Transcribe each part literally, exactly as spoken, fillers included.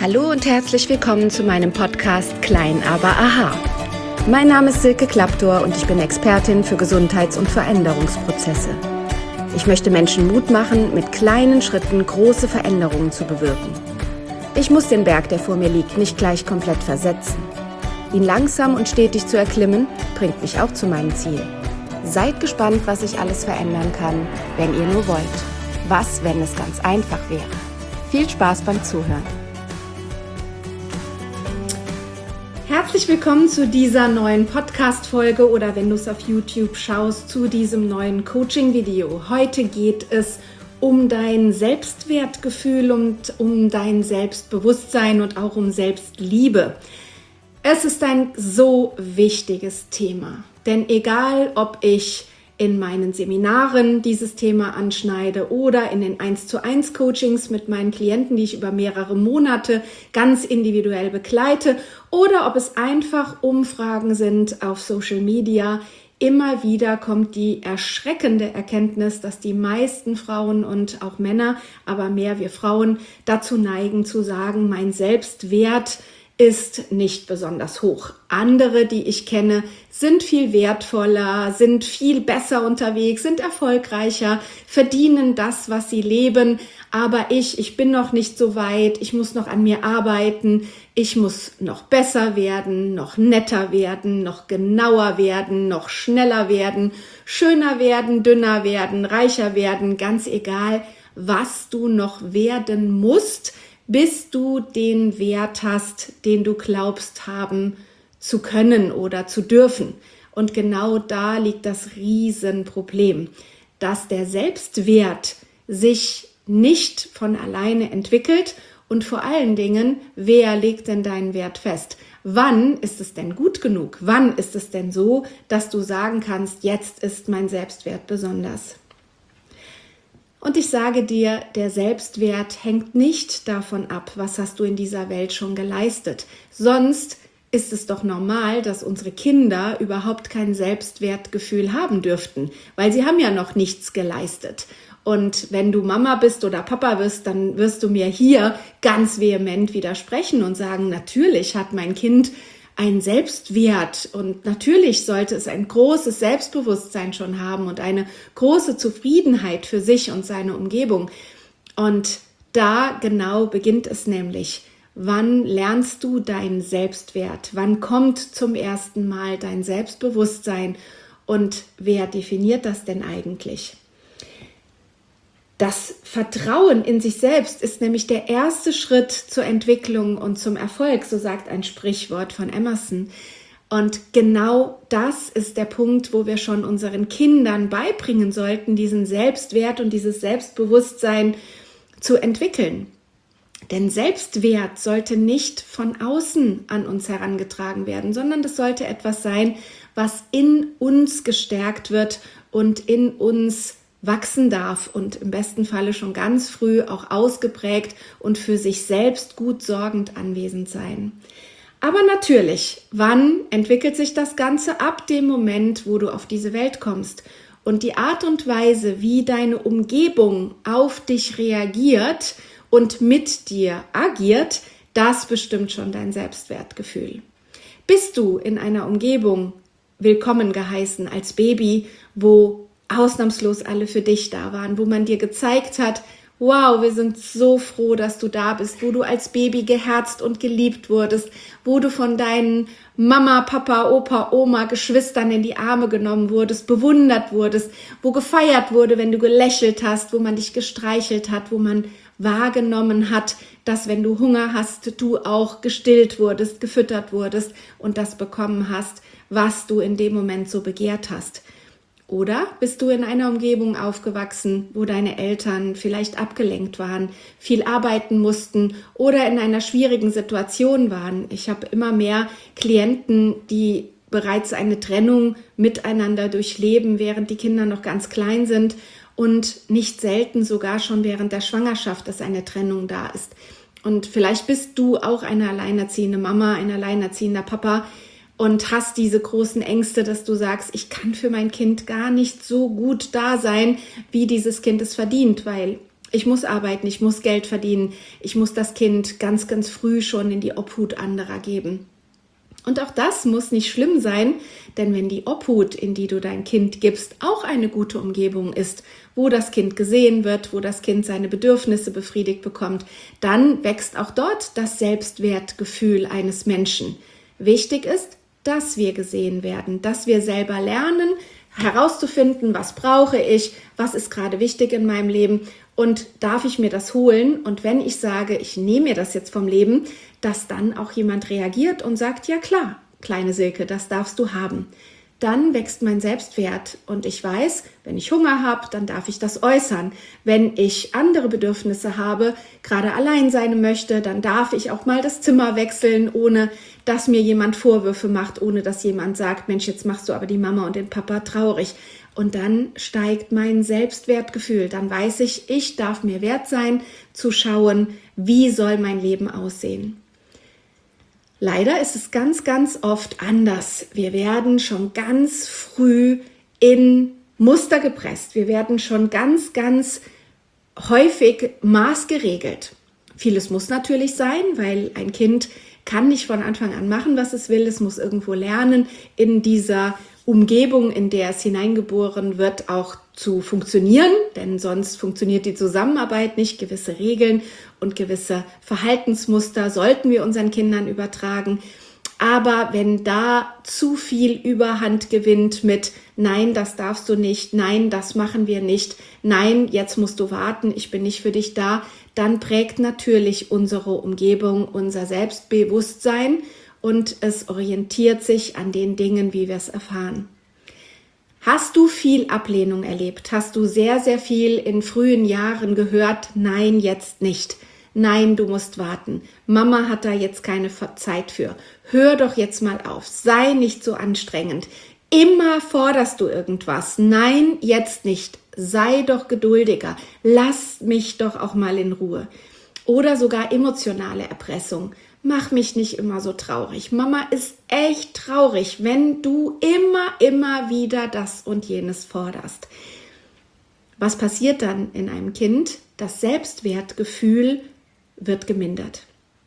Hallo und herzlich willkommen zu meinem Podcast Klein aber Aha. Mein Name ist Silke Klaptor und ich bin Expertin für Gesundheits- und Veränderungsprozesse. Ich möchte Menschen Mut machen, mit kleinen Schritten große Veränderungen zu bewirken. Ich muss den Berg, der vor mir liegt, nicht gleich komplett versetzen. Ihn langsam und stetig zu erklimmen, bringt mich auch zu meinem Ziel. Seid gespannt, was ich alles verändern kann, wenn ihr nur wollt. Was, wenn es ganz einfach wäre? Viel Spaß beim Zuhören. Herzlich willkommen zu dieser neuen Podcast-Folge oder wenn du es auf YouTube schaust, zu diesem neuen Coaching-Video. Heute geht es um dein Selbstwertgefühl und um dein Selbstbewusstsein und auch um Selbstliebe. Es ist ein so wichtiges Thema, denn egal, ob ich in meinen Seminaren dieses Thema anschneide oder in den eins zu eins Coachings mit meinen Klienten, die ich über mehrere Monate ganz individuell begleite, oder ob es einfach Umfragen sind auf Social Media, immer wieder kommt die erschreckende Erkenntnis, dass die meisten Frauen und auch Männer, aber mehr wir Frauen, dazu neigen zu sagen, mein Selbstwert ist nicht besonders hoch. Andere, die ich kenne, sind viel wertvoller, sind viel besser unterwegs, sind erfolgreicher, verdienen das, was sie leben. Aber ich, ich bin noch nicht so weit, ich muss noch an mir arbeiten, ich muss noch besser werden, noch netter werden, noch genauer werden, noch schneller werden, schöner werden, dünner werden, reicher werden, ganz egal, was du noch werden musst, bis du den Wert hast, den du glaubst haben zu können oder zu dürfen. Und genau da liegt das Riesenproblem, dass der Selbstwert sich nicht von alleine entwickelt und vor allen Dingen, wer legt denn deinen Wert fest? Wann ist es denn gut genug? Wann ist es denn so, dass du sagen kannst, jetzt ist mein Selbstwert besonders? Und ich sage dir, der Selbstwert hängt nicht davon ab, was hast du in dieser Welt schon geleistet. Sonst ist es doch normal, dass unsere Kinder überhaupt kein Selbstwertgefühl haben dürften, weil sie haben ja noch nichts geleistet. Und wenn du Mama bist oder Papa bist, dann wirst du mir hier ganz vehement widersprechen und sagen, natürlich hat mein Kind ein Selbstwert und natürlich sollte es ein großes Selbstbewusstsein schon haben und eine große Zufriedenheit für sich und seine Umgebung. Und da genau beginnt es nämlich. Wann lernst du deinen Selbstwert? Wann kommt zum ersten Mal dein Selbstbewusstsein? Und wer definiert das denn eigentlich? Das Vertrauen in sich selbst ist nämlich der erste Schritt zur Entwicklung und zum Erfolg, so sagt ein Sprichwort von Emerson. Und genau das ist der Punkt, wo wir schon unseren Kindern beibringen sollten, diesen Selbstwert und dieses Selbstbewusstsein zu entwickeln. Denn Selbstwert sollte nicht von außen an uns herangetragen werden, sondern das sollte etwas sein, was in uns gestärkt wird und in uns wachsen darf und im besten Falle schon ganz früh auch ausgeprägt und für sich selbst gut sorgend anwesend sein. Aber natürlich, wann entwickelt sich das Ganze? Ab dem Moment, wo du auf diese Welt kommst. Und die Art und Weise, wie deine Umgebung auf dich reagiert und mit dir agiert, das bestimmt schon dein Selbstwertgefühl. Bist du in einer Umgebung willkommen geheißen als Baby, wo ausnahmslos alle für dich da waren, wo man dir gezeigt hat, wow, wir sind so froh, dass du da bist, wo du als Baby geherzt und geliebt wurdest, wo du von deinen Mama, Papa, Opa, Oma, Geschwistern in die Arme genommen wurdest, bewundert wurdest, wo gefeiert wurde, wenn du gelächelt hast, wo man dich gestreichelt hat, wo man wahrgenommen hat, dass wenn du Hunger hast, du auch gestillt wurdest, gefüttert wurdest und das bekommen hast, was du in dem Moment so begehrt hast. Oder bist du in einer Umgebung aufgewachsen, wo deine Eltern vielleicht abgelenkt waren, viel arbeiten mussten oder in einer schwierigen Situation waren? Ich habe immer mehr Klienten, die bereits eine Trennung miteinander durchleben, während die Kinder noch ganz klein sind und nicht selten sogar schon während der Schwangerschaft, dass eine Trennung da ist. Und vielleicht bist du auch eine alleinerziehende Mama, ein alleinerziehender Papa, und hast diese großen Ängste, dass du sagst, ich kann für mein Kind gar nicht so gut da sein, wie dieses Kind es verdient, weil ich muss arbeiten, ich muss Geld verdienen, ich muss das Kind ganz, ganz früh schon in die Obhut anderer geben. Und auch das muss nicht schlimm sein, denn wenn die Obhut, in die du dein Kind gibst, auch eine gute Umgebung ist, wo das Kind gesehen wird, wo das Kind seine Bedürfnisse befriedigt bekommt, dann wächst auch dort das Selbstwertgefühl eines Menschen. Wichtig ist, dass wir gesehen werden, dass wir selber lernen, herauszufinden, was brauche ich, was ist gerade wichtig in meinem Leben und darf ich mir das holen? Und wenn ich sage, ich nehme mir das jetzt vom Leben, dass dann auch jemand reagiert und sagt, ja klar, kleine Silke, das darfst du haben. Dann wächst mein Selbstwert und ich weiß, wenn ich Hunger habe, dann darf ich das äußern. Wenn ich andere Bedürfnisse habe, gerade allein sein möchte, dann darf ich auch mal das Zimmer wechseln, ohne dass mir jemand Vorwürfe macht, ohne dass jemand sagt, Mensch, jetzt machst du aber die Mama und den Papa traurig. Und dann steigt mein Selbstwertgefühl. Dann weiß ich, ich darf mir wert sein, zu schauen, wie soll mein Leben aussehen. Leider ist es ganz, ganz oft anders. Wir werden schon ganz früh in Muster gepresst. Wir werden schon ganz, ganz häufig maßgeregelt. Vieles muss natürlich sein, weil ein Kind kann nicht von Anfang an machen, was es will. Es muss irgendwo lernen, in dieser Umgebung, in der es hineingeboren wird, auch zu funktionieren, denn sonst funktioniert die Zusammenarbeit nicht. Gewisse Regeln und gewisse Verhaltensmuster sollten wir unseren Kindern übertragen. Aber wenn da zu viel Überhand gewinnt mit Nein, das darfst du nicht, nein, das machen wir nicht, nein, jetzt musst du warten, ich bin nicht für dich da, dann prägt natürlich unsere Umgebung unser Selbstbewusstsein und es orientiert sich an den Dingen, wie wir es erfahren. Hast du viel Ablehnung erlebt? Hast du sehr, sehr viel in frühen Jahren gehört? Nein, jetzt nicht. Nein, du musst warten. Mama hat da jetzt keine Zeit für. Hör doch jetzt mal auf. Sei nicht so anstrengend. Immer forderst du irgendwas. Nein, jetzt nicht. Sei doch geduldiger. Lass mich doch auch mal in Ruhe. Oder sogar emotionale Erpressung. Mach mich nicht immer so traurig. Mama ist echt traurig, wenn du immer, immer wieder das und jenes forderst. Was passiert dann in einem Kind? Das Selbstwertgefühl wird gemindert.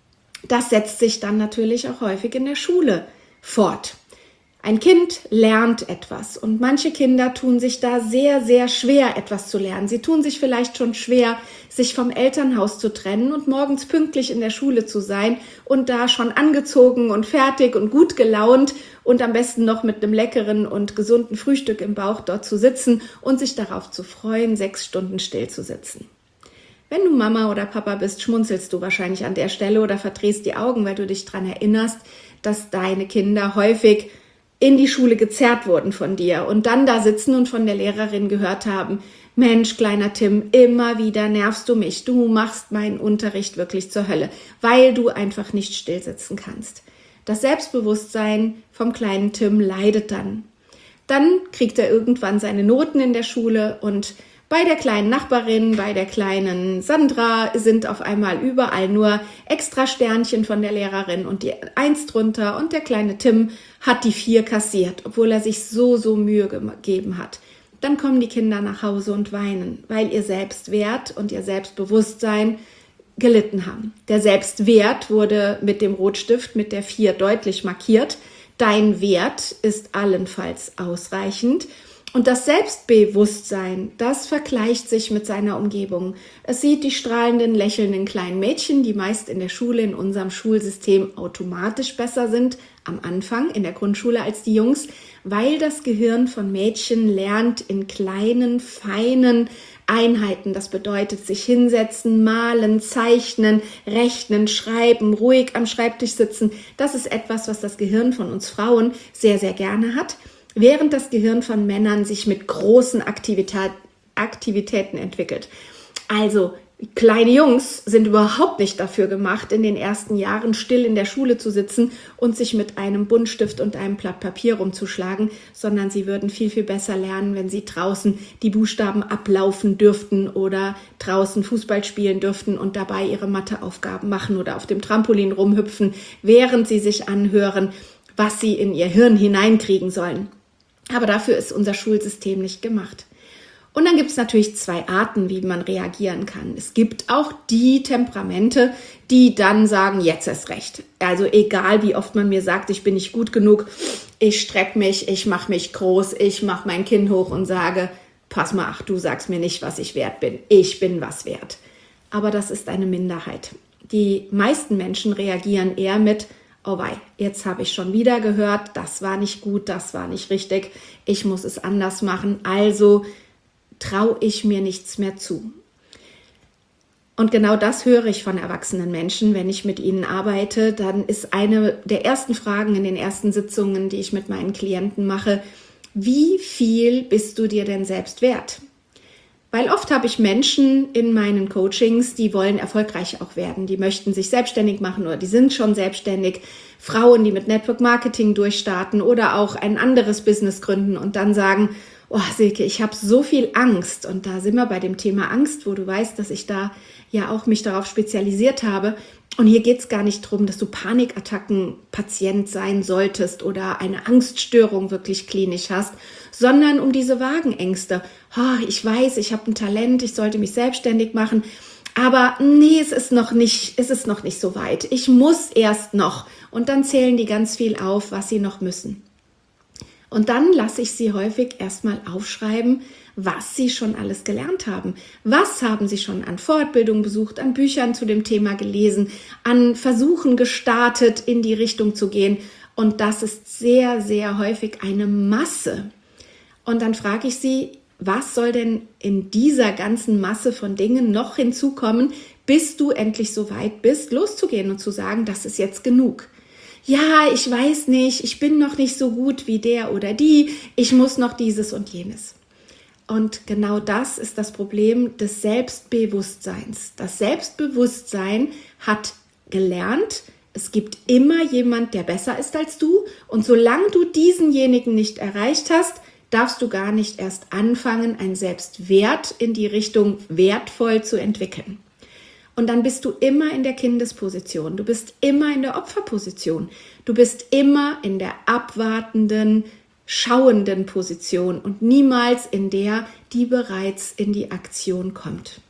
Das setzt sich dann natürlich auch häufig in der Schule fort. Ein Kind lernt etwas und manche Kinder tun sich da sehr, sehr schwer, etwas zu lernen. Sie tun sich vielleicht schon schwer, sich vom Elternhaus zu trennen und morgens pünktlich in der Schule zu sein und da schon angezogen und fertig und gut gelaunt und am besten noch mit einem leckeren und gesunden Frühstück im Bauch dort zu sitzen und sich darauf zu freuen, sechs Stunden still zu sitzen. Wenn du Mama oder Papa bist, schmunzelst du wahrscheinlich an der Stelle oder verdrehst die Augen, weil du dich daran erinnerst, dass deine Kinder häufig in die Schule gezerrt wurden von dir und dann da sitzen und von der Lehrerin gehört haben, Mensch, kleiner Tim, immer wieder nervst du mich, du machst meinen Unterricht wirklich zur Hölle, weil du einfach nicht still sitzen kannst. Das Selbstbewusstsein vom kleinen Tim leidet dann. Dann kriegt er irgendwann seine Noten in der Schule und bei der kleinen Nachbarin, bei der kleinen Sandra sind auf einmal überall nur extra Sternchen von der Lehrerin und die Eins drunter und der kleine Tim hat die Vier kassiert, obwohl er sich so, so Mühe gegeben hat. Dann kommen die Kinder nach Hause und weinen, weil ihr Selbstwert und ihr Selbstbewusstsein gelitten haben. Der Selbstwert wurde mit dem Rotstift mit der Vier deutlich markiert. Dein Wert ist allenfalls ausreichend. Und das Selbstbewusstsein, das vergleicht sich mit seiner Umgebung. Es sieht die strahlenden, lächelnden kleinen Mädchen, die meist in der Schule, in unserem Schulsystem automatisch besser sind, am Anfang in der Grundschule als die Jungs, weil das Gehirn von Mädchen lernt in kleinen, feinen Einheiten. Das bedeutet, sich hinsetzen, malen, zeichnen, rechnen, schreiben, ruhig am Schreibtisch sitzen. Das ist etwas, was das Gehirn von uns Frauen sehr, sehr gerne hat. Während das Gehirn von Männern sich mit großen Aktivität, Aktivitäten entwickelt. Also kleine Jungs sind überhaupt nicht dafür gemacht, in den ersten Jahren still in der Schule zu sitzen und sich mit einem Buntstift und einem Blatt Papier rumzuschlagen, sondern sie würden viel, viel besser lernen, wenn sie draußen die Buchstaben ablaufen dürften oder draußen Fußball spielen dürften und dabei ihre Matheaufgaben machen oder auf dem Trampolin rumhüpfen, während sie sich anhören, was sie in ihr Hirn hineinkriegen sollen. Aber dafür ist unser Schulsystem nicht gemacht. Und dann gibt es natürlich zwei Arten, wie man reagieren kann. Es gibt auch die Temperamente, die dann sagen, jetzt erst recht. Also egal, wie oft man mir sagt, ich bin nicht gut genug, ich strecke mich, ich mache mich groß, ich mache mein Kinn hoch und sage, pass mal, ach, du sagst mir nicht, was ich wert bin. Ich bin was wert. Aber das ist eine Minderheit. Die meisten Menschen reagieren eher mit, oh wei, jetzt habe ich schon wieder gehört, das war nicht gut, das war nicht richtig, ich muss es anders machen, also traue ich mir nichts mehr zu. Und genau das höre ich von erwachsenen Menschen, wenn ich mit ihnen arbeite. Dann ist eine der ersten Fragen in den ersten Sitzungen, die ich mit meinen Klienten mache, wie viel bist du dir denn selbst wert? Weil oft habe ich Menschen in meinen Coachings, die wollen erfolgreich auch werden, die möchten sich selbstständig machen oder die sind schon selbstständig, Frauen, die mit Network Marketing durchstarten oder auch ein anderes Business gründen und dann sagen, oh Silke, ich habe so viel Angst, und da sind wir bei dem Thema Angst, wo du weißt, dass ich da ja auch mich darauf spezialisiert habe. Und hier geht es gar nicht darum, dass du Panikattacken-Patient sein solltest oder eine Angststörung wirklich klinisch hast, sondern um diese vagen Ängste. Oh, ich weiß, ich habe ein Talent, ich sollte mich selbstständig machen, aber nee, es ist noch nicht, es ist noch nicht so weit. Ich muss erst noch. Und dann zählen die ganz viel auf, was sie noch müssen. Und dann lasse ich sie häufig erstmal aufschreiben, was sie schon alles gelernt haben. Was haben sie schon an Fortbildung besucht, an Büchern zu dem Thema gelesen, an Versuchen gestartet, in die Richtung zu gehen. Und das ist sehr, sehr häufig eine Masse. Und dann frage ich sie, was soll denn in dieser ganzen Masse von Dingen noch hinzukommen, bis du endlich so weit bist, loszugehen und zu sagen, das ist jetzt genug. Ja, ich weiß nicht, ich bin noch nicht so gut wie der oder die, ich muss noch dieses und jenes. Und genau das ist das Problem des Selbstbewusstseins. Das Selbstbewusstsein hat gelernt, es gibt immer jemand, der besser ist als du, und solange du diesenjenigen nicht erreicht hast, darfst du gar nicht erst anfangen, einen Selbstwert in die Richtung wertvoll zu entwickeln. Und dann bist du immer in der Kindesposition, du bist immer in der Opferposition, du bist immer in der abwartenden, schauenden Position und niemals in der, die bereits in die Aktion kommt.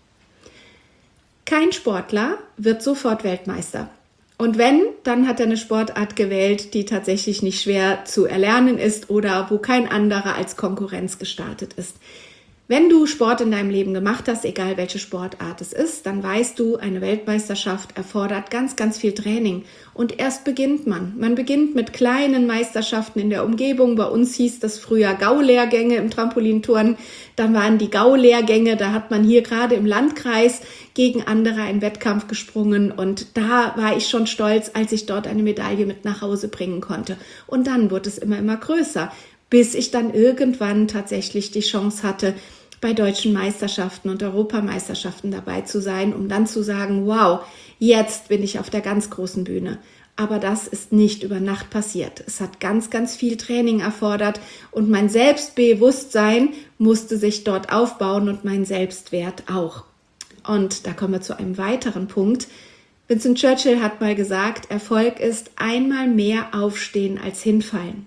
Kein Sportler wird sofort Weltmeister. Und wenn, dann hat er eine Sportart gewählt, die tatsächlich nicht schwer zu erlernen ist oder wo kein anderer als Konkurrenz gestartet ist. Wenn du Sport in deinem Leben gemacht hast, egal welche Sportart es ist, dann weißt du, eine Weltmeisterschaft erfordert ganz, ganz viel Training. Und erst beginnt man. Man beginnt mit kleinen Meisterschaften in der Umgebung. Bei uns hieß das früher Gaulehrgänge im Trampolinturnen. Dann waren die Gaulehrgänge, da hat man hier gerade im Landkreis gegen andere einen Wettkampf gesprungen. Und da war ich schon stolz, als ich dort eine Medaille mit nach Hause bringen konnte. Und dann wurde es immer, immer größer, bis ich dann irgendwann tatsächlich die Chance hatte, bei deutschen Meisterschaften und Europameisterschaften dabei zu sein, um dann zu sagen, wow, jetzt bin ich auf der ganz großen Bühne. Aber das ist nicht über Nacht passiert. Es hat ganz, ganz viel Training erfordert und mein Selbstbewusstsein musste sich dort aufbauen und mein Selbstwert auch. Und da kommen wir zu einem weiteren Punkt. Winston Churchill hat mal gesagt, Erfolg ist einmal mehr aufstehen als hinfallen.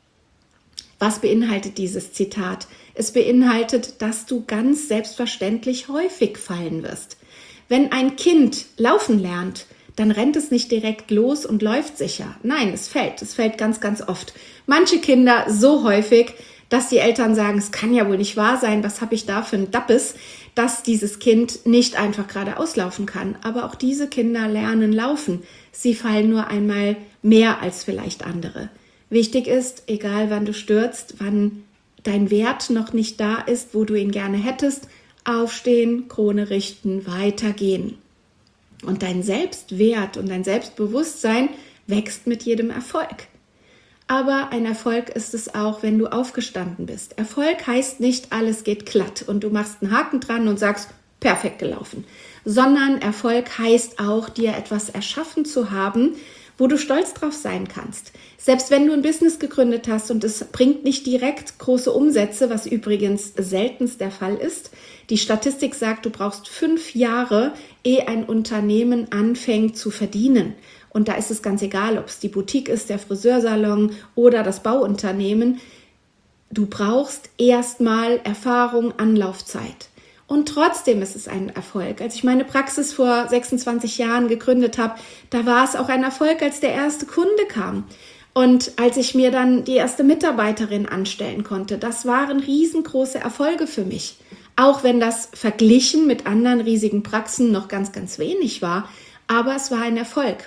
Was beinhaltet dieses Zitat? Es beinhaltet, dass du ganz selbstverständlich häufig fallen wirst. Wenn ein Kind laufen lernt, dann rennt es nicht direkt los und läuft sicher. Nein, es fällt. Es fällt ganz, ganz oft. Manche Kinder so häufig, dass die Eltern sagen, es kann ja wohl nicht wahr sein, was habe ich da für ein Dappes, dass dieses Kind nicht einfach geradeaus laufen kann. Aber auch diese Kinder lernen laufen. Sie fallen nur einmal mehr als vielleicht andere. Wichtig ist, egal wann du stürzt, wann dein Wert noch nicht da ist, wo du ihn gerne hättest, aufstehen, Krone richten, weitergehen. Und dein Selbstwert und dein Selbstbewusstsein wächst mit jedem Erfolg. Aber ein Erfolg ist es auch, wenn du aufgestanden bist. Erfolg heißt nicht, alles geht glatt und du machst einen Haken dran und sagst, perfekt gelaufen. Sondern Erfolg heißt auch, dir etwas erschaffen zu haben, wo du stolz drauf sein kannst. Selbst wenn du ein Business gegründet hast und es bringt nicht direkt große Umsätze, was übrigens seltenst der Fall ist. Die Statistik sagt, du brauchst fünf Jahre, ehe ein Unternehmen anfängt zu verdienen. Und da ist es ganz egal, ob es die Boutique ist, der Friseursalon oder das Bauunternehmen. du brauchst erstmal Erfahrung, Anlaufzeit. Und trotzdem ist es ein Erfolg. Als ich meine Praxis vor sechsundzwanzig Jahren gegründet habe, da war es auch ein Erfolg, als der erste Kunde kam. Und als ich mir dann die erste Mitarbeiterin anstellen konnte, das waren riesengroße Erfolge für mich. Auch wenn das verglichen mit anderen riesigen Praxen noch ganz, ganz wenig war. Aber es war ein Erfolg.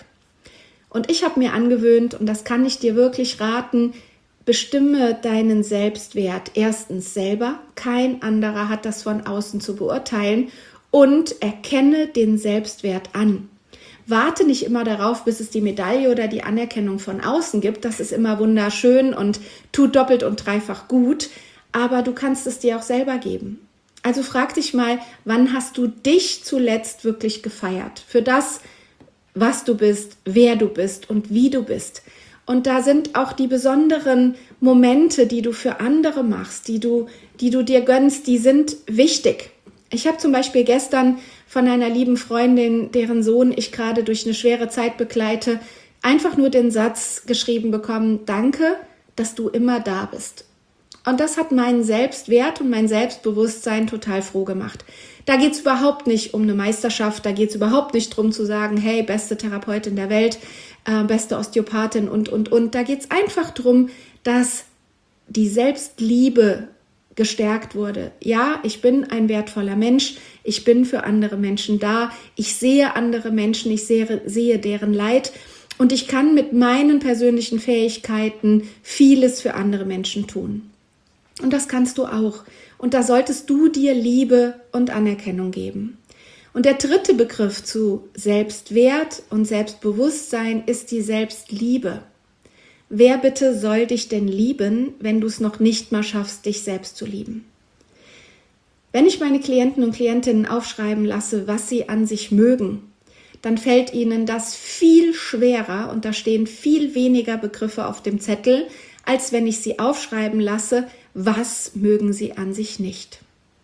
Und ich habe mir angewöhnt, und das kann ich dir wirklich raten, bestimme deinen Selbstwert erstens selber. Kein anderer hat das von außen zu beurteilen. Und erkenne den Selbstwert an. Warte nicht immer darauf, bis es die Medaille oder die Anerkennung von außen gibt. Das ist immer wunderschön und tut doppelt und dreifach gut. Aber du kannst es dir auch selber geben. Also frag dich mal, wann hast du dich zuletzt wirklich gefeiert? Für das, was du bist, wer du bist und wie du bist. Und da sind auch die besonderen Momente, die du für andere machst, die du, die du dir gönnst, die sind wichtig. Ich habe zum Beispiel gestern von einer lieben Freundin, deren Sohn ich gerade durch eine schwere Zeit begleite, einfach nur den Satz geschrieben bekommen: Danke, dass du immer da bist. Und das hat meinen Selbstwert und mein Selbstbewusstsein total froh gemacht. Da geht es überhaupt nicht um eine Meisterschaft, da geht es überhaupt nicht darum zu sagen, hey, beste Therapeutin der Welt, äh, beste Osteopathin und, und, und. Da geht es einfach darum, dass die Selbstliebe gestärkt wurde. Ja, ich bin ein wertvoller Mensch, ich bin für andere Menschen da, ich sehe andere Menschen, ich sehe, sehe deren Leid und ich kann mit meinen persönlichen Fähigkeiten vieles für andere Menschen tun. Und das kannst du auch. Und da solltest du dir Liebe und Anerkennung geben. Und der dritte Begriff zu Selbstwert und Selbstbewusstsein ist die Selbstliebe. Wer bitte soll dich denn lieben, wenn du es noch nicht mal schaffst, dich selbst zu lieben? Wenn ich meine Klienten und Klientinnen aufschreiben lasse, was sie an sich mögen, dann fällt ihnen das viel schwerer und da stehen viel weniger Begriffe auf dem Zettel, als wenn ich sie aufschreiben lasse, was mögen sie an sich nicht.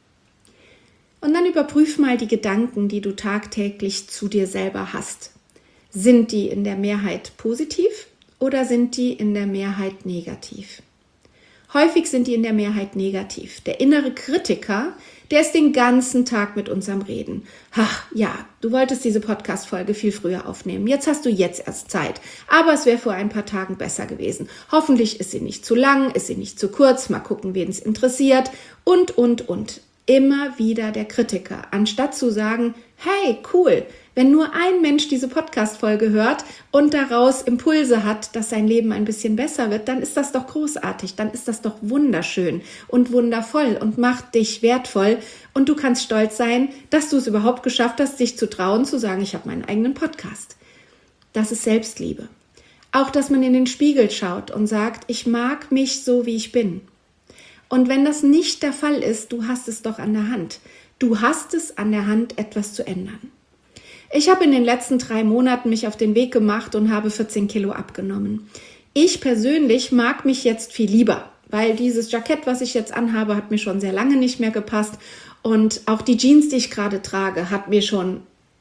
Und dann überprüf mal die Gedanken, die du tagtäglich zu dir selber hast. Sind die in der Mehrheit positiv oder sind die in der Mehrheit negativ? Häufig sind die in der Mehrheit negativ. Der innere Kritiker, der ist den ganzen Tag mit uns am Reden. Ach ja, du wolltest diese Podcast-Folge viel früher aufnehmen. Jetzt hast du jetzt erst Zeit. Aber es wäre vor ein paar Tagen besser gewesen. Hoffentlich ist sie nicht zu lang, ist sie nicht zu kurz. Mal gucken, wen es interessiert. Und, und, und. Immer wieder der Kritiker. Anstatt zu sagen, hey, cool, wenn nur ein Mensch diese Podcast-Folge hört und daraus Impulse hat, dass sein Leben ein bisschen besser wird, dann ist das doch großartig, dann ist das doch wunderschön und wundervoll und macht dich wertvoll und du kannst stolz sein, dass du es überhaupt geschafft hast, dich zu trauen, zu sagen, ich habe meinen eigenen Podcast. Das ist Selbstliebe. Auch, dass man in den Spiegel schaut und sagt, ich mag mich so, wie ich bin. Und wenn das nicht der Fall ist, du hast es doch an der Hand. Du hast es an der Hand, etwas zu ändern. Ich habe in den letzten drei Monaten mich auf den Weg gemacht und habe vierzehn Kilo abgenommen. Ich persönlich mag mich jetzt viel lieber, weil dieses Jackett, was ich jetzt anhabe, hat mir schon sehr lange nicht mehr gepasst. Und auch die Jeans, die ich gerade trage, hat mir schon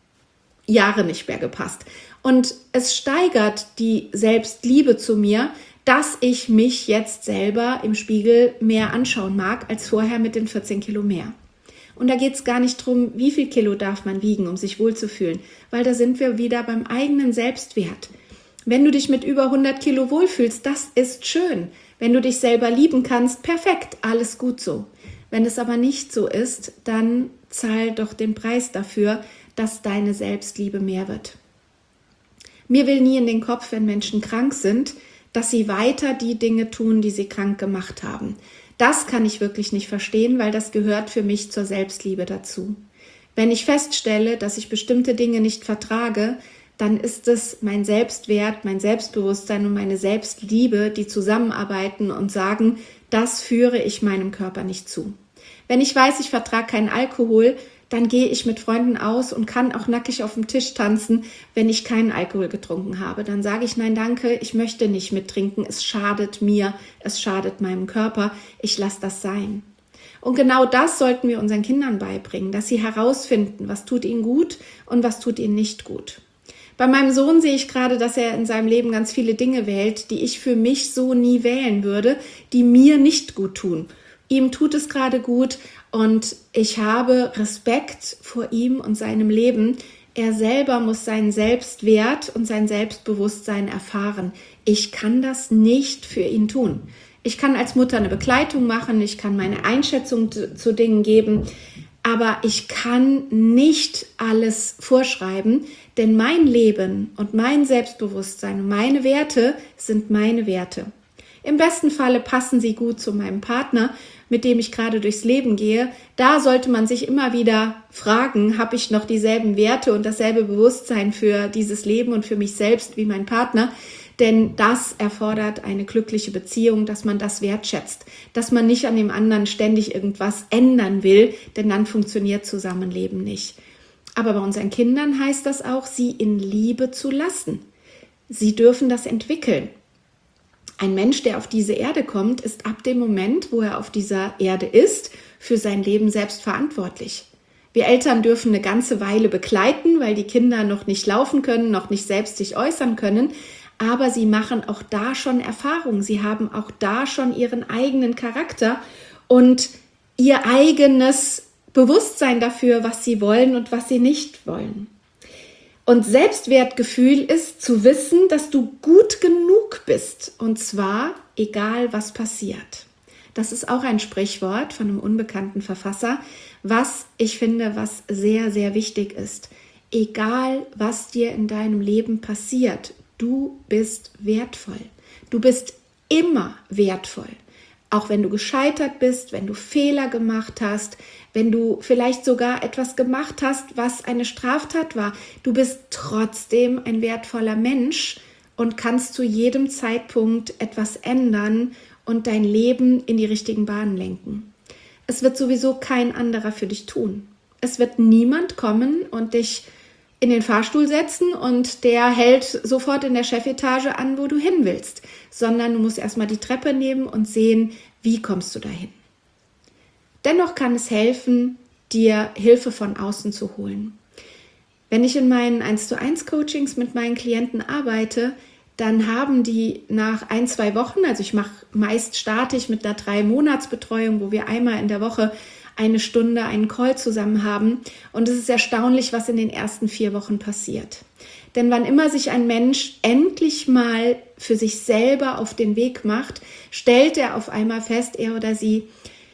Jahre nicht mehr gepasst. Und es steigert die Selbstliebe zu mir, dass ich mich jetzt selber im Spiegel mehr anschauen mag als vorher mit den vierzehn Kilo mehr. Und da geht es gar nicht drum, wie viel Kilo darf man wiegen, um sich wohlzufühlen, weil da sind wir wieder beim eigenen Selbstwert. Wenn du dich mit über hundert Kilo wohlfühlst, das ist schön. Wenn du dich selber lieben kannst, perfekt, alles gut so. Wenn es aber nicht so ist, dann zahl doch den Preis dafür, dass deine Selbstliebe mehr wird. Mir will nie in den Kopf, wenn Menschen krank sind, dass sie weiter die Dinge tun, die sie krank gemacht haben. Das kann ich wirklich nicht verstehen, weil das gehört für mich zur Selbstliebe dazu. Wenn ich feststelle, dass ich bestimmte Dinge nicht vertrage, dann ist es mein Selbstwert, mein Selbstbewusstsein und meine Selbstliebe, die zusammenarbeiten und sagen, das führe ich meinem Körper nicht zu. Wenn ich weiß, ich vertrage keinen Alkohol, dann gehe ich mit Freunden aus und kann auch nackig auf dem Tisch tanzen, wenn ich keinen Alkohol getrunken habe. Dann sage ich, nein, danke, ich möchte nicht mittrinken, es schadet mir, es schadet meinem Körper, ich lasse das sein. Und genau das sollten wir unseren Kindern beibringen, dass sie herausfinden, was tut ihnen gut und was tut ihnen nicht gut. Bei meinem Sohn sehe ich gerade, dass er in seinem Leben ganz viele Dinge wählt, die ich für mich so nie wählen würde, die mir nicht gut tun. Ihm tut es gerade gut und ich habe Respekt vor ihm und seinem Leben. Er selber muss seinen Selbstwert und sein Selbstbewusstsein erfahren. Ich kann das nicht für ihn tun. Ich kann als Mutter eine Begleitung machen, ich kann meine Einschätzung zu, zu Dingen geben, aber ich kann nicht alles vorschreiben, denn mein Leben und mein Selbstbewusstsein und meine Werte sind meine Werte. Im besten Falle passen sie gut zu meinem Partner, mit dem ich gerade durchs Leben gehe. Da sollte man sich immer wieder fragen, habe ich noch dieselben Werte und dasselbe Bewusstsein für dieses Leben und für mich selbst wie mein Partner? Denn das erfordert eine glückliche Beziehung, dass man das wertschätzt, dass man nicht an dem anderen ständig irgendwas ändern will, denn dann funktioniert Zusammenleben nicht. Aber bei unseren Kindern heißt das auch, sie in Liebe zu lassen. Sie dürfen das entwickeln. Ein Mensch, der auf diese Erde kommt, ist ab dem Moment, wo er auf dieser Erde ist, für sein Leben selbst verantwortlich. Wir Eltern dürfen eine ganze Weile begleiten, weil die Kinder noch nicht laufen können, noch nicht selbst sich äußern können. Aber sie machen auch da schon Erfahrungen. Sie haben auch da schon ihren eigenen Charakter und ihr eigenes Bewusstsein dafür, was sie wollen und was sie nicht wollen. Und Selbstwertgefühl ist zu wissen, dass du gut genug bist. Und zwar egal, was passiert. Das ist auch ein Sprichwort von einem unbekannten Verfasser, was ich finde, was sehr, sehr wichtig ist. Egal, was dir in deinem Leben passiert, du bist wertvoll. Du bist immer wertvoll. Auch wenn du gescheitert bist, wenn du Fehler gemacht hast, wenn du vielleicht sogar etwas gemacht hast, was eine Straftat war. Du bist trotzdem ein wertvoller Mensch und kannst zu jedem Zeitpunkt etwas ändern und dein Leben in die richtigen Bahnen lenken. Es wird sowieso kein anderer für dich tun. Es wird niemand kommen und dich in den Fahrstuhl setzen und der hält sofort in der Chefetage an, wo du hin willst, sondern du musst erstmal die Treppe nehmen und sehen, wie kommst du dahin. Dennoch kann es helfen, dir Hilfe von außen zu holen. Wenn ich in meinen eins zu eins Coachings mit meinen Klienten arbeite, dann haben die nach ein, zwei Wochen, also ich mache meist starte ich mit einer drei Monats Betreuung, wo wir einmal in der Woche eine Stunde einen Call zusammen haben und es ist erstaunlich, was in den ersten vier Wochen passiert. Denn wann immer sich ein Mensch endlich mal für sich selber auf den Weg macht, stellt er auf einmal fest, er oder sie,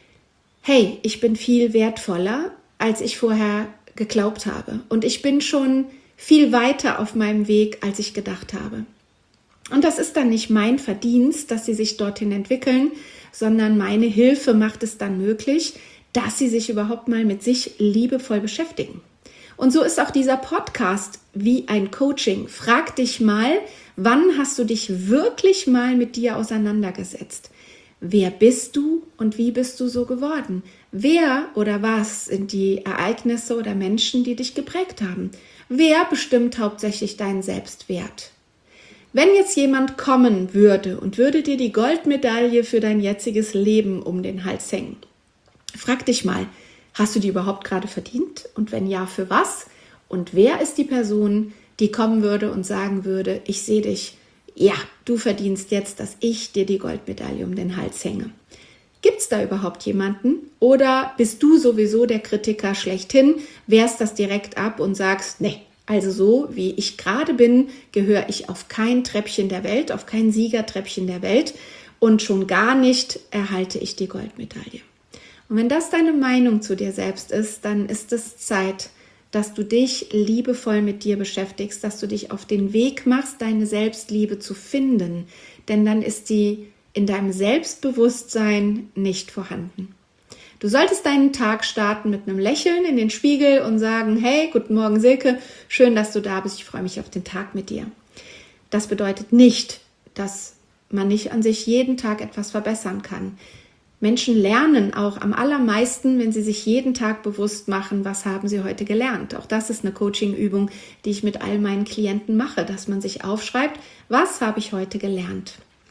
hey, ich bin viel wertvoller, als ich vorher geglaubt habe und ich bin schon viel weiter auf meinem Weg, als ich gedacht habe. Und das ist dann nicht mein Verdienst, dass sie sich dorthin entwickeln, sondern meine Hilfe macht es dann möglich, dass sie sich überhaupt mal mit sich liebevoll beschäftigen. Und so ist auch dieser Podcast wie ein Coaching. Frag dich mal, wann hast du dich wirklich mal mit dir auseinandergesetzt? Wer bist du und wie bist du so geworden? Wer oder was sind die Ereignisse oder Menschen, die dich geprägt haben? Wer bestimmt hauptsächlich deinen Selbstwert? Wenn jetzt jemand kommen würde und würde dir die Goldmedaille für dein jetziges Leben um den Hals hängen, frag dich mal, hast du die überhaupt gerade verdient? Und wenn ja, für was? Und wer ist die Person, die kommen würde und sagen würde, ich sehe dich, ja, du verdienst jetzt, dass ich dir die Goldmedaille um den Hals hänge. Gibt es da überhaupt jemanden? Oder bist du sowieso der Kritiker schlechthin, wehrst das direkt ab und sagst, nee, also so wie ich gerade bin, gehöre ich auf kein Treppchen der Welt, auf kein Siegertreppchen der Welt und schon gar nicht erhalte ich die Goldmedaille. Und wenn das deine Meinung zu dir selbst ist, dann ist es Zeit, dass du dich liebevoll mit dir beschäftigst, dass du dich auf den Weg machst, deine Selbstliebe zu finden. Denn dann ist die in deinem Selbstbewusstsein nicht vorhanden. Du solltest deinen Tag starten mit einem Lächeln in den Spiegel und sagen, hey, guten Morgen Silke, schön, dass du da bist, ich freue mich auf den Tag mit dir. Das bedeutet nicht, dass man nicht an sich jeden Tag etwas verbessern kann. Menschen lernen auch am allermeisten, wenn sie sich jeden Tag bewusst machen, was haben sie heute gelernt. Auch das ist eine Coaching-Übung, die ich mit all meinen Klienten mache, dass man sich aufschreibt, was habe ich heute gelernt.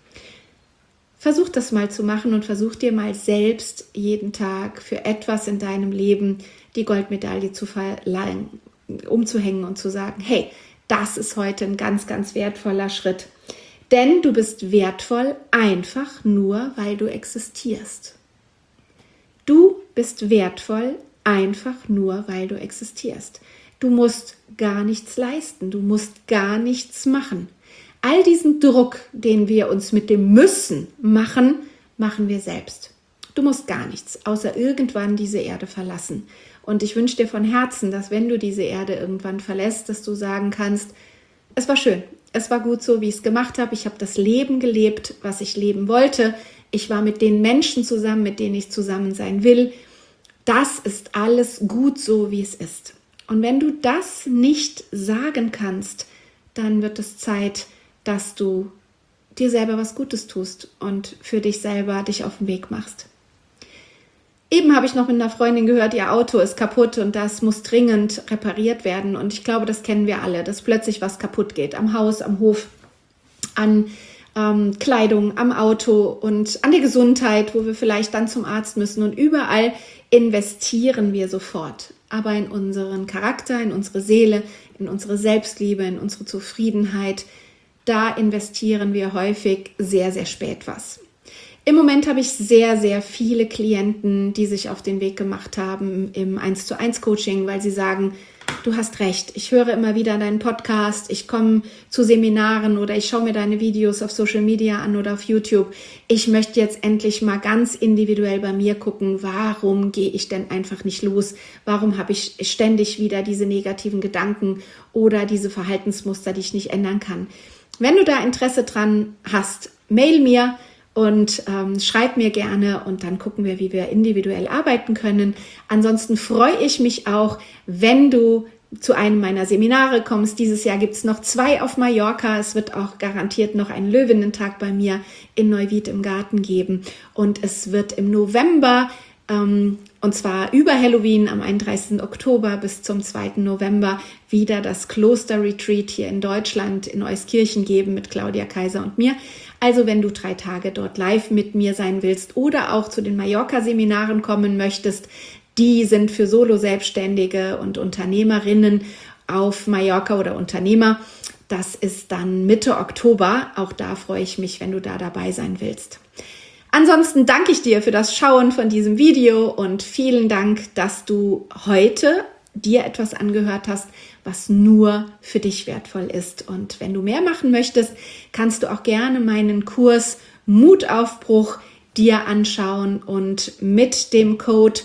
Versuch das mal zu machen und versuch dir mal selbst jeden Tag für etwas in deinem Leben die Goldmedaille zu verleihen, umzuhängen und zu sagen, hey, Das ist heute ein ganz, ganz wertvoller Schritt. Denn du bist wertvoll einfach nur, weil du existierst. Du bist wertvoll einfach nur, weil du existierst. Du musst gar nichts leisten, du musst gar nichts machen. All diesen Druck, den wir uns mit dem Müssen machen, machen wir selbst. Du musst gar nichts, außer irgendwann diese Erde verlassen. Und ich wünsche dir von Herzen, dass wenn du diese Erde irgendwann verlässt, dass du sagen kannst, es war schön, es war gut so, wie ich es gemacht habe. Ich habe das Leben gelebt, was ich leben wollte. Ich war mit den Menschen zusammen, mit denen ich zusammen sein will. Das ist alles gut so, wie es ist. Und wenn du das nicht sagen kannst, dann wird es Zeit, dass du dir selber was Gutes tust und für dich selber dich auf den Weg machst. Eben habe ich noch mit einer Freundin gehört, ihr Auto ist kaputt und das muss dringend repariert werden. Und ich glaube, das kennen wir alle, dass plötzlich was kaputt geht. Am Haus, am Hof, an ähm, Kleidung, am Auto und an der Gesundheit, wo wir vielleicht dann zum Arzt müssen. Und überall investieren wir sofort. Aber in unseren Charakter, in unsere Seele, in unsere Selbstliebe, in unsere Zufriedenheit, da investieren wir häufig sehr, sehr spät was. Im Moment habe ich sehr, sehr viele Klienten, die sich auf den Weg gemacht haben im eins zu eins Coaching, weil sie sagen, du hast recht, ich höre immer wieder deinen Podcast, ich komme zu Seminaren oder ich schaue mir deine Videos auf Social Media an oder auf YouTube. Ich möchte jetzt endlich mal ganz individuell bei mir gucken, warum gehe ich denn einfach nicht los? Warum habe ich ständig wieder diese negativen Gedanken oder diese Verhaltensmuster, die ich nicht ändern kann? Wenn du da Interesse dran hast, mail mir. Und ähm, schreib mir gerne und dann gucken wir, wie wir individuell arbeiten können. Ansonsten freue ich mich auch, wenn du zu einem meiner Seminare kommst. Dieses Jahr gibt es noch zwei auf Mallorca. Es wird auch garantiert noch einen Löwinnentag bei mir in Neuwied im Garten geben. Und es wird im November, ähm, und zwar über Halloween am einunddreißigsten Oktober bis zum zweiten November, wieder das Kloster-Retreat hier in Deutschland in Euskirchen geben mit Claudia Kaiser und mir. Also wenn du drei Tage dort live mit mir sein willst oder auch zu den Mallorca-Seminaren kommen möchtest, die sind für Solo-Selbstständige und Unternehmerinnen auf Mallorca oder Unternehmer. Das ist dann Mitte Oktober. Auch da freue ich mich, wenn du da dabei sein willst. Ansonsten danke ich dir für das Schauen von diesem Video und vielen Dank, dass du heute dir etwas angehört hast, was nur für dich wertvoll ist. Und wenn du mehr machen möchtest, kannst du auch gerne meinen Kurs Mutaufbruch dir anschauen und mit dem Code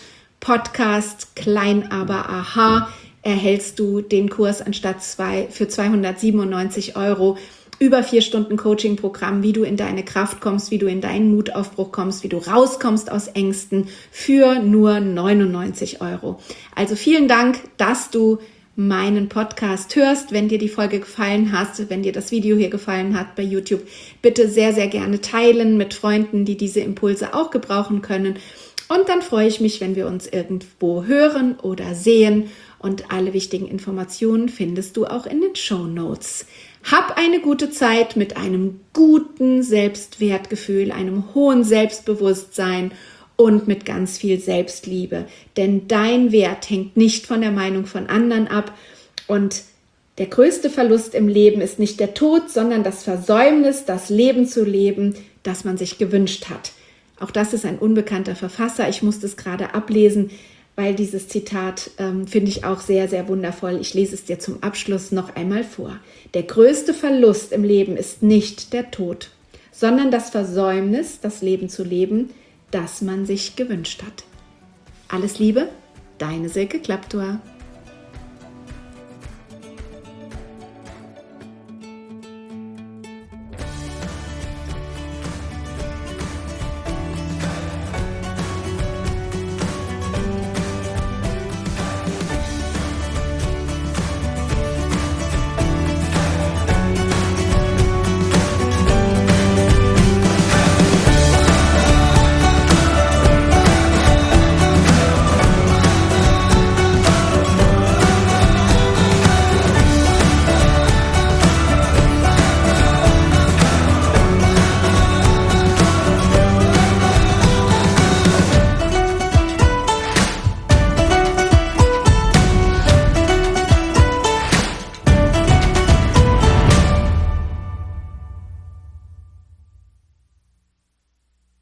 Podcast klein aber aha erhältst du den Kurs anstatt zwei für zweihundertsiebenundneunzig Euro über vier Stunden Coaching-Programm, wie du in deine Kraft kommst, wie du in deinen Mutaufbruch kommst, wie du rauskommst aus Ängsten für nur neunundneunzig Euro. Also vielen Dank, dass du meinen Podcast hörst. Wenn dir die Folge gefallen hat, wenn dir das Video hier gefallen hat bei YouTube, bitte sehr, sehr gerne teilen mit Freunden, die diese Impulse auch gebrauchen können. Und dann freue ich mich, wenn wir uns irgendwo hören oder sehen. Und alle wichtigen Informationen findest du auch in den Shownotes. Hab eine gute Zeit mit einem guten Selbstwertgefühl, einem hohen Selbstbewusstsein und mit ganz viel Selbstliebe. Denn dein Wert hängt nicht von der Meinung von anderen ab. Und der größte Verlust im Leben ist nicht der Tod, sondern das Versäumnis, das Leben zu leben, das man sich gewünscht hat. Auch das ist ein unbekannter Verfasser. Ich musste es gerade ablesen, weil dieses Zitat ähm, finde ich auch sehr, sehr wundervoll. Ich lese es dir zum Abschluss noch einmal vor. Der größte Verlust im Leben ist nicht der Tod, sondern das Versäumnis, das Leben zu leben, das man sich gewünscht hat. Alles Liebe, deine Silke Klaptor.